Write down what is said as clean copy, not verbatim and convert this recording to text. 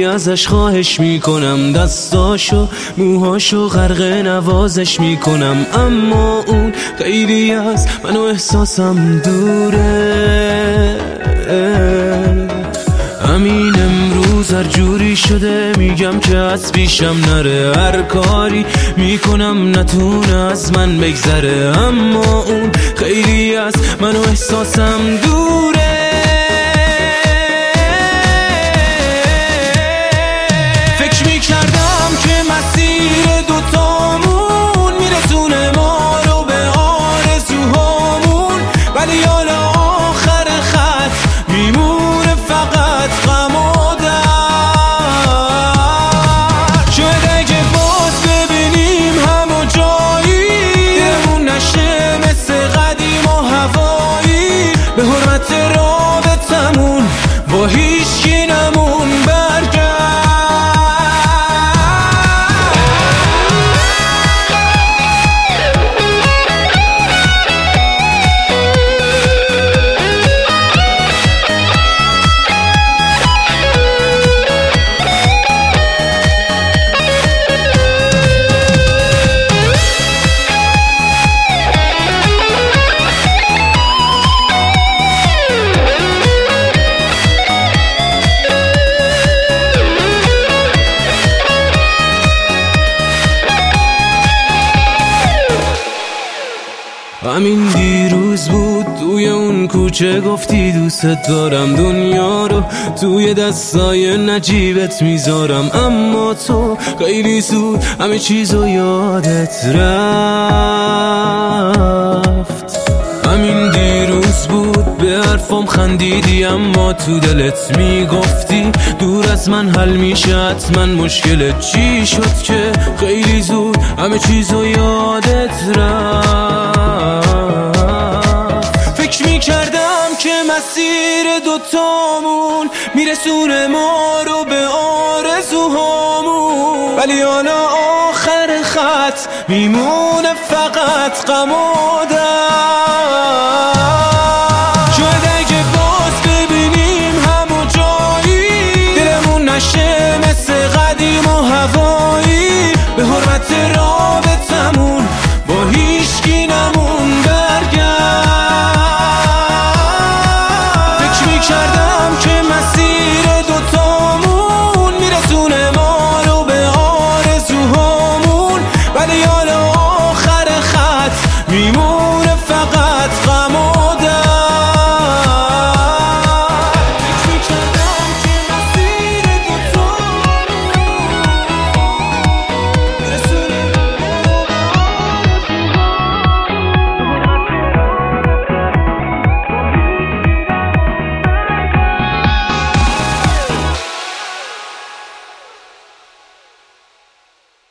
ازش خواهش میکنم، دستاشو موهاشو غرق نوازش میکنم، اما اون خیلی از منو احساسم دوره. همین امروز هر جوری شده میگم که از پیشم نره، هر کاری میکنم نتونه از من بگذره، اما اون خیلی از منو احساسم دوره. فکر میکردم که مسیر دوتامون میرسونه ما رو به آرزوهامون، ولی حالا آخر خط میمونه فقط غم و درد. شاید اگه باز ببینیم همو جایی، دلمون نشه مثل قدیم و هوایی، به حرمت رابطمون با هیچکی نمون برگرد. همین دیروز بود توی اون کوچه گفتی دوست دارم، دنیا رو توی دستای نجیبت میذارم، اما تو خیلی زود همه چیزو یادت رفت. همین دیروز بود به حرفم خندیدی، اما تو دلت میگفتی دور از من حل میشه حتما مشکلت چی شد که خیلی زود همه چیزو یادت رفت. فکر میکردم که مسیر دوتامون میرسونه ما رو به آرزوهامون، ولی حالا آخر خط میمونه فقط غم و درد.